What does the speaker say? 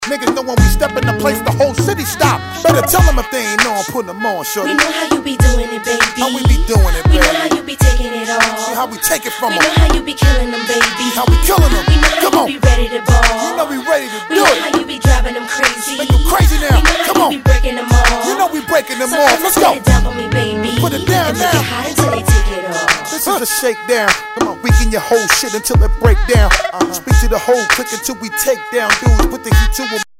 Niggas know when we step in the place, the whole city stop. Better tell them if they ain't know I'm putting them on, shorty. We know how you be doing it, baby. How we be doing it, baby. We know how you be taking it all. See how we take it from We them. know how you be killing them, baby. How we killing them. We know Come how on. you be ready to ball. You know we ready to We do know it. how you be driving them crazy. Make them crazy now. We know Come how on. you be breaking them off. You know we breaking them So off. Let's go. Put it down for me, baby. Put it down and make now. it hot until they take it off. This is a shakedown. Come on, weaken your whole shit until it break down. Speak to the whole clique until we take down dudes. Put the heat to 'em.